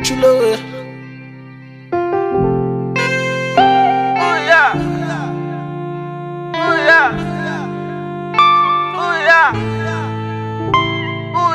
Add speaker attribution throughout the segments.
Speaker 1: Chulo.
Speaker 2: Oh yeah. Oh yeah. Oh yeah. Oh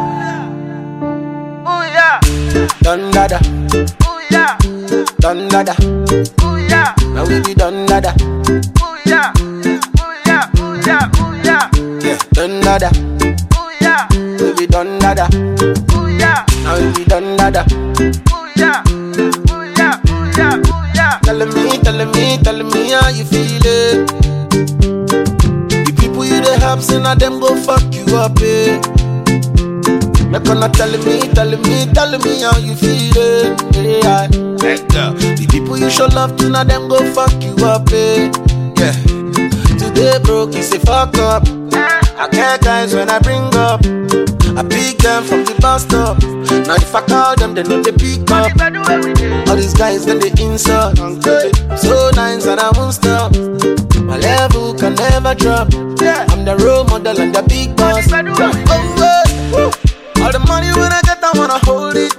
Speaker 2: yeah. Oh yeah.
Speaker 1: Done dada.
Speaker 2: Oh yeah.
Speaker 1: Done dada.
Speaker 2: Oh yeah.
Speaker 1: Now we be done dada.
Speaker 2: Oh yeah. Oh yeah. Oh yeah. Oh yeah.
Speaker 1: Yeah. Done dada.
Speaker 2: Oh yeah.
Speaker 1: We be done dada.
Speaker 2: Oh yeah.
Speaker 1: Now we be done dada.
Speaker 2: Oh yeah. Oh yeah. Oh yeah. Oh yeah.
Speaker 1: Telling me how you feeling. The people you dey help, say na them go fuck you up, eh. Make una telling me how you feeling, yeah. The people you show love to, na them go fuck you up, eh. Yeah. Today broke, you say fuck up. I care guys when I bring up. I pick them from the bus stop. Now if I call them, they know they pick up. All these guys then they insult. So nice and I won't stop. My level can never drop. I'm the role model and the big boss. Oh, all the money when I get, I wanna hold it.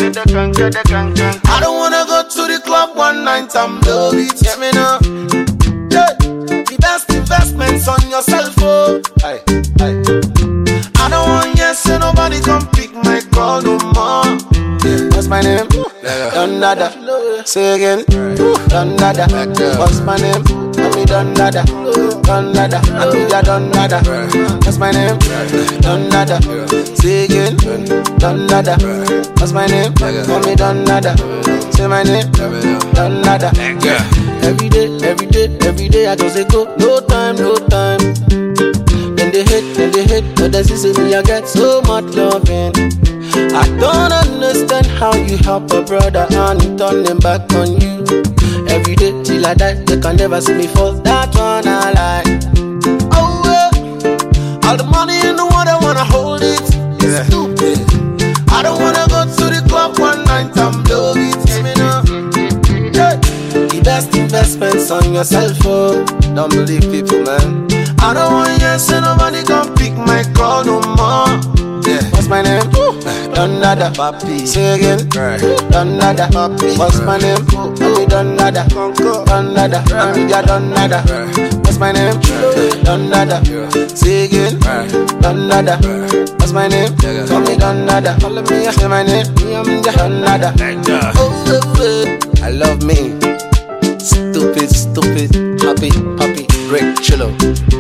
Speaker 1: I don't wanna go to the club one night and blow it. Get me now. The best investments on yourself, oh. Aye. I don't want yes, so nobody come pick my call no more. What's my name? Done nada. Say again. Done nada. What's my name? Me done nada. Done nada. I think ya done nada. What's my name? Done nada. Say again. Done nada. What's my name? Me done nada. Say my name. Done nada. Every day I just say go. No time. Then they hate, but they see me, I get so much loving. I don't understand how you help a brother and turn them back on you. Every day till I die, they can never see me fall. That one I like. Oh well, all the money in the world, I wanna hold it. It's stupid. I don't wanna go to the club one night and blow it. Hear me now. Yeah. The best investments on yourself, oh. Don't believe people, man. I don't want yes, so nobody can pick my call no more. Yeah. What's my name? Done nada. Papi. Say again. Done nada. Papi. What's my name? Me done nada. Done nada. I'm done nada. What's my name? Done nada. Say again. Done nada. What's my name? Me done nada. Say my name. I'm done nada. Oh, I love me. Stupid, happy, Rick Chillo.